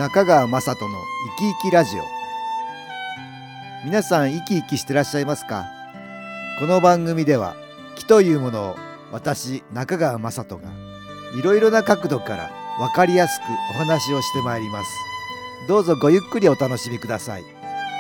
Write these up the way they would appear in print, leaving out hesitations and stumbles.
中川雅人の生き生きラジオ。皆さん生き生きしてらっしゃいますか？この番組では気というものを私中川雅人がいろいろな角度から分かりやすくお話をしてまいります。どうぞごゆっくりお楽しみください。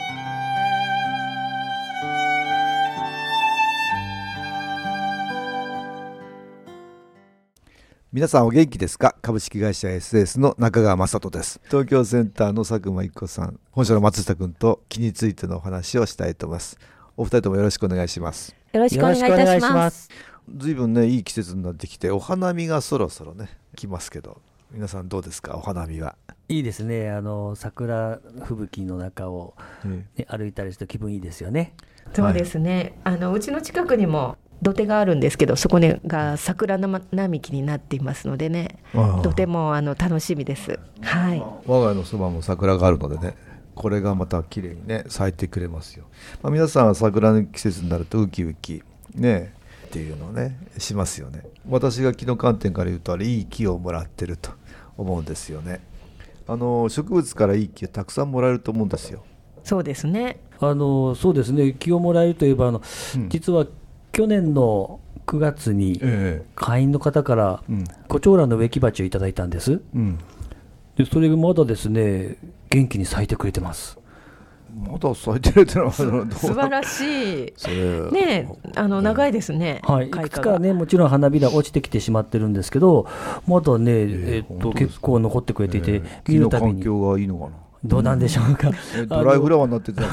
皆さんお元気ですか？株式会社 SS の中川雅人です。東京センターの佐久間一子さん、本社の松下君と気についてのお話をしたいと思います。お二人ともよろしくお願いします。 よろしくお願いいたします。 ずいぶんねいい季節になってきて、お花見がそろそろね来ますけど、皆さんどうですか？お花見は。 いいですね。桜吹雪の中を、歩いたりすると気分いいですよね。 そうですね、うちの近くにも土手があるんですけど、そこが桜並木になっていますのでね、とても楽しみです。はい、 我が家のそばも桜があるのでね、これがまた綺麗にね咲いてくれますよ。皆さんは桜の季節になるとウキウキねっていうのをねしますよね。私が木の観点から言うと、あれいい木をもらってると思うんですよね。植物からいい木をたくさんもらえると思うんですよ。 そうですね。 そうですね。木をもらえるといえば実は去年の9月に会員の方からコチョウランの植木鉢をいただいたんです。でそれがまだですね元気に咲いてくれてます。 まだ咲いてるってのは素晴らしいね。長いですね。 はい、いくつかねもちろん花びら落ちてきてしまってるんですけど、まだね、結構残ってくれていて、 見るたびに木の環境がいいのかな。 どうなんでしょうか。 ドライフラワーになってて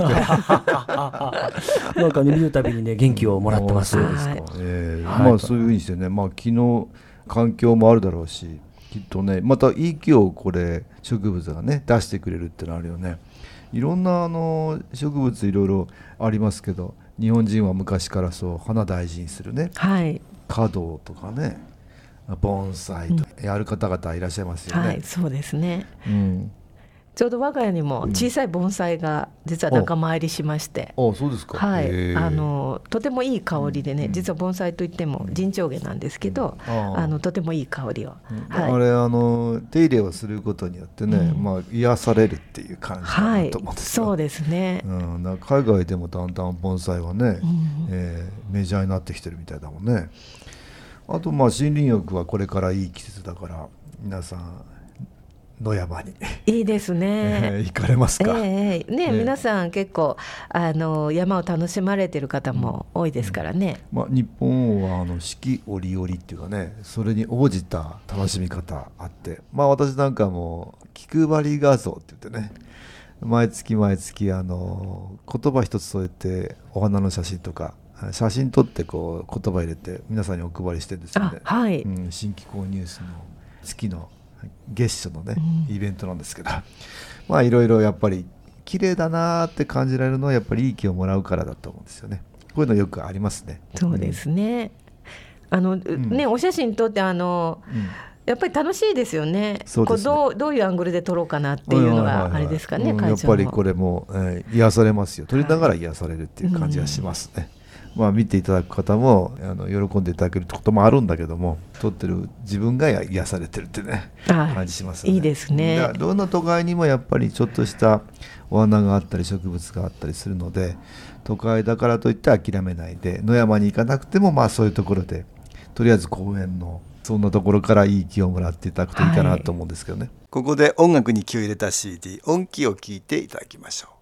なんかね見るたびにね元気をもらってます。 そうですか。そういうふうにしてね、木の環境もあるだろうし、きっとねまたいい木をこれ植物がね出してくれるってのあるよね。いろんな植物いろいろありますけど、日本人は昔からそう花大事にするね、華道とかね盆栽とやる方々いらっしゃいますよね。 はい、そうですね。ちょうど我が家にも小さい盆栽が実は仲間入りしまして、 そうですか。 はい、とてもいい香りでね、実は盆栽といっても陣長毛なんですけど、とてもいい香りを、 あれ手入れをすることによってね、癒されるっていう感じだなと思うんですよ。 そうですね。 海外でもだんだん盆栽はね、メジャーになってきてるみたいだもんね。あと森林浴はこれからいい季節だから皆さん野山にいいですね。 行かれますか？ 皆さん結構山を楽しまれてる方も多いですからね。 日本は四季折々っていうかね、それに応じた楽しみ方あって、私なんかも気配り画像って言ってね、毎月言葉一つ添えてお花の写真とか写真撮ってこう言葉入れて皆さんにお配りしてるんですよね。新機構ニュースの月の月初のね、イベントなんですけど、いろいろやっぱり綺麗だなって感じられるのはやっぱりいい気をもらうからだと思うんですよね。こういうのよくありますね。 そうですね。お写真撮ってやっぱり楽しいですよね。どういうアングルで撮ろうかなっていうのがあれですかね。 やっぱりこれも癒されますよ。撮りながら癒されるっていう感じがしますね。見ていただく方も喜んでいただけるってこともあるんだけども、撮ってる自分が癒されてるってね感じしますよね。 いいですね。 どんな都会にもやっぱりちょっとしたお花があったり植物があったりするので、都会だからといって諦めないで、野山に行かなくてもそういうところでとりあえず公園のそんなところからいい気をもらっていただくといいかなと思うんですけどね。ここで音楽に気を入れた CD 音気を聴いていただきましょう。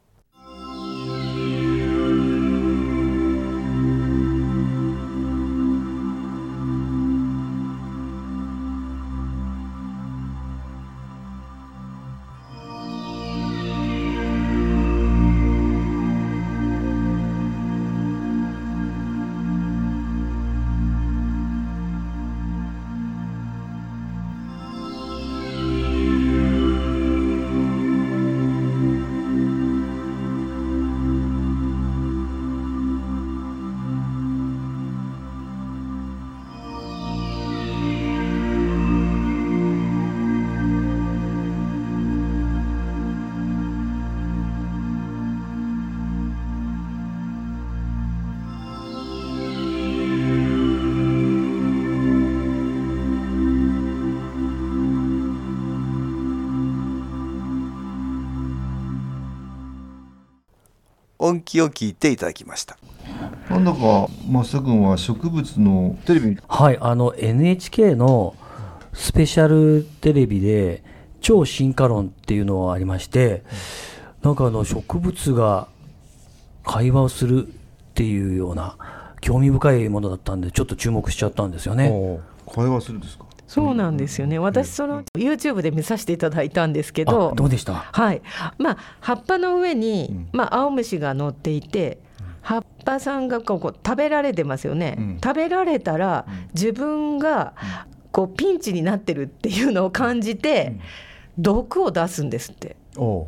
音気を聞いていただきました。なんだか増田君は植物のテレビ、 はい、NHK のスペシャルテレビで超進化論っていうのがありまして、なんか植物が会話をするっていうような興味深いものだったんで、ちょっと注目しちゃったんですよね。 会話するんですか？ そうなんですよね。私YouTube で見させていただいたんですけど、 どうでした？ はい、葉っぱの上に、青虫が乗っていて、葉っぱさんがこう食べられてますよね、食べられたら自分がこうピンチになってるっていうのを感じて、毒を出すんですって。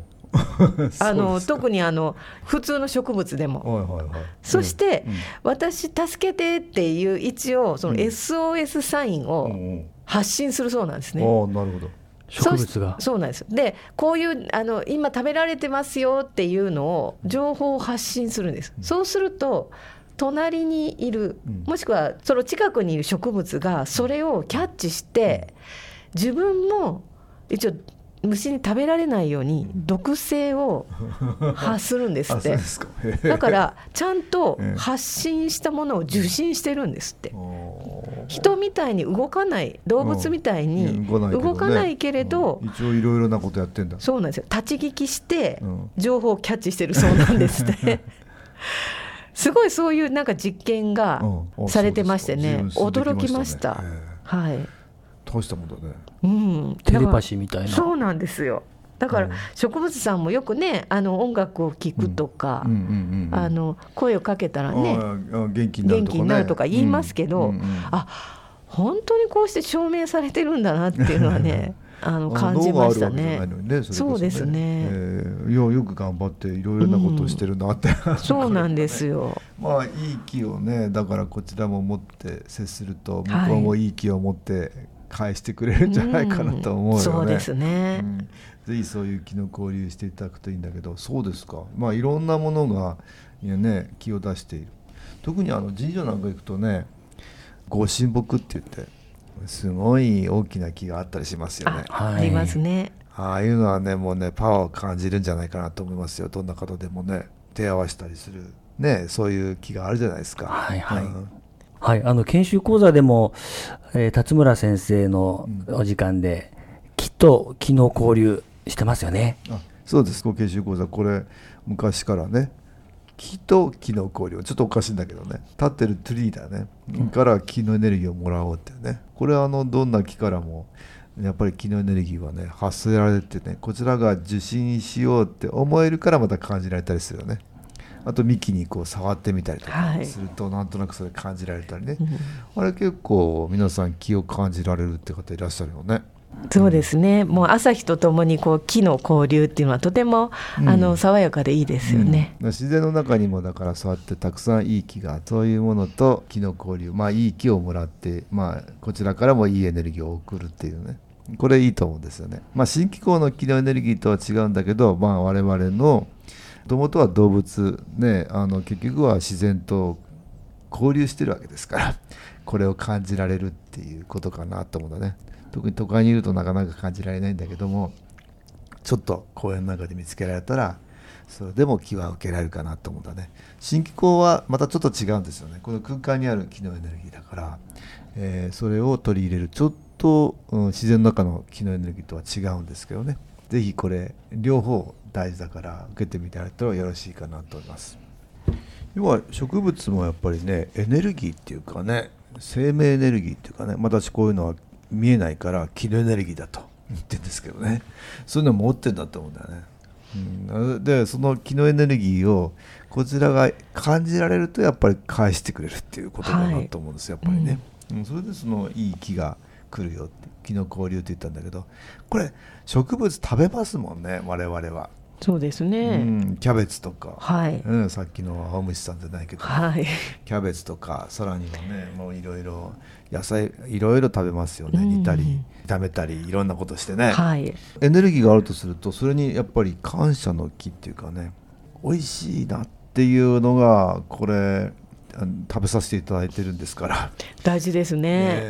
特に普通の植物でも、そして、私助けてっていう一応その SOS サインを発信するそうなんですね。 なるほど。 植物がそうなんです。でこういう今食べられてますよっていうのを情報を発信するんです。そうすると隣にいる、もしくはその近くにいる植物がそれをキャッチして、自分も一応虫に食べられないように毒性を発するんですって。だからちゃんと発信したものを受信してるんですって。人みたいに動かない、動物みたいに動かないけれど、 一応いろいろなことやってんだ。 そうなんですよ。立ち聞きして情報をキャッチしてるそうなんですね。すごいそういうなんか実験がされてましてね、驚きました。はい。 大したもんだね。 テレパシーみたいな。 そうなんですよ。だから植物さんもよくね、音楽を聴くとか、声をかけたらね、 元気になるとか言いますけど、本当にこうして証明されてるんだなっていうのはね感じましたね。そうですね。 よく頑張っていろいろなことをしてるなって、 そうなんですよ。 いい気をね、だからこちらも持って接すると向こうもいい気を持って返してくれるんじゃないかなと思うよね。 そうですね。 ぜひそういう気の交流していただくといいんだけど、そうですか。いろんなものがね気を出している。特に神社なんか行くとね、ご神木って言ってすごい大きな木があったりしますよね。 ありますね。 ああいうのはね、もうねパワーを感じるんじゃないかなと思いますよ。どんな方でもね手合わせたりするね、そういう木があるじゃないですか。 はい、研修講座でも、辰村先生のお時間で、木と木の交流してますよね。 そうです。研修講座、これ昔からね、木と木の交流、ちょっとおかしいんだけどね、立ってるトゥリーだね、から木のエネルギーをもらおうってね、これはどんな木からもやっぱり木のエネルギーはね発せられてね、こちらが受信しようって思えるからまた感じられたりするよね。あと幹にこう触ってみたりとかすると、なんとなくそれ感じられたりね、あれ結構皆さん気を感じられるって方いらっしゃるよね。 そうですね。もう朝日とともにこう木の交流っていうのはとても、爽やかでいいですよね。 自然の中にもだからそうやってたくさんいい木が、そういうものと木の交流、いい木をもらって、こちらからもいいエネルギーを送るっていうね、これいいと思うんですよね。新気候の木のエネルギーとは違うんだけど、我々のもともとは動物ね、結局は自然と交流してるわけですから、これを感じられるっていうことかなと思うんだね。特に都会にいるとなかなか感じられないんだけども、ちょっと公園の中で見つけられたらそれでも気は受けられるかなと思うんだね。新気候はまたちょっと違うんですよね。この空間にある気のエネルギーだから、それを取り入れるちょっと、自然の中の気のエネルギーとは違うんですけどね。ぜひこれ両方大事だから受けてみていただいたらよろしいかなと思います。要は植物もやっぱりね、エネルギーっていうかね、生命エネルギーっていうかね、私こういうのは見えないから気のエネルギーだと言ってるんですけどね、そういうの持ってるんだと思うんだよね。でその気のエネルギーをこちらが感じられるとやっぱり返してくれるっていうことかなと思うんですよ、やっぱりね。それでそのいい気が来るよって、気の交流って言ったんだけど、これ植物食べますもんね、我々は。 そうですね。 キャベツとか、さっきの青虫さんじゃないけど、キャベツとか、さらにはね、もういろいろ野菜いろいろ食べますよね。煮たり炒めたりいろんなことしてね、エネルギーがあるとすると、それにやっぱり感謝の気っていうかね、美味しいなっていうのがこれ食べさせていただいてるんですから大事ですね。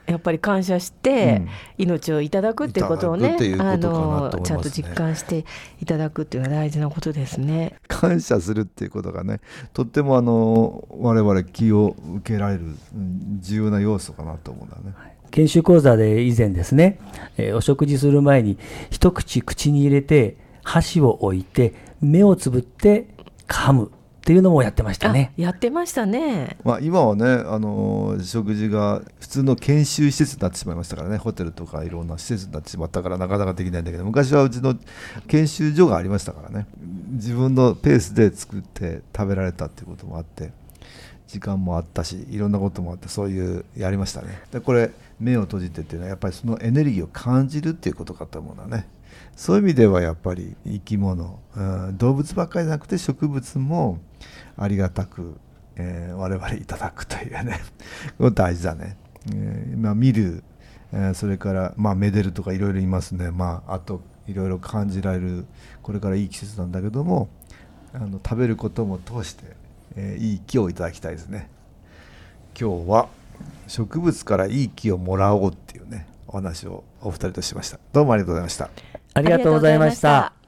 やっぱり感謝して命をいただくっていうことをね、 ちゃんと実感していただくっていうのは大事なことですね。 感謝するっていうことがね、とっても我々気を受けられる重要な要素かなと思うんだね。 研修講座で以前ですね、お食事する前に一口口に入れて箸を置いて目をつぶって噛むっていうのもやってましたね。 やってましたね。 今はね、食事が普通の研修施設になってしまいましたからね、ホテルとかいろんな施設になってしまったからなかなかできないんだけど、昔はうちの研修所がありましたからね、自分のペースで作って食べられたっていうこともあって、時間もあったし、いろんなこともあって、そういうやりましたね。でこれ目を閉じてっていうのはやっぱりそのエネルギーを感じるっていうことかと思うんだね。そういう意味ではやっぱり生き物、動物ばっかりじゃなくて植物もありがたく、我々いただくというねこれ大事だね。見る、それからめでるとかいろいろ言いますね。あといろいろ感じられる、これからいい季節なんだけども、食べることも通して、いい気をいただきたいですね。今日は植物からいい気をもらおうっていうねお話をお二人としました。どうもありがとうございました。 ありがとうございました。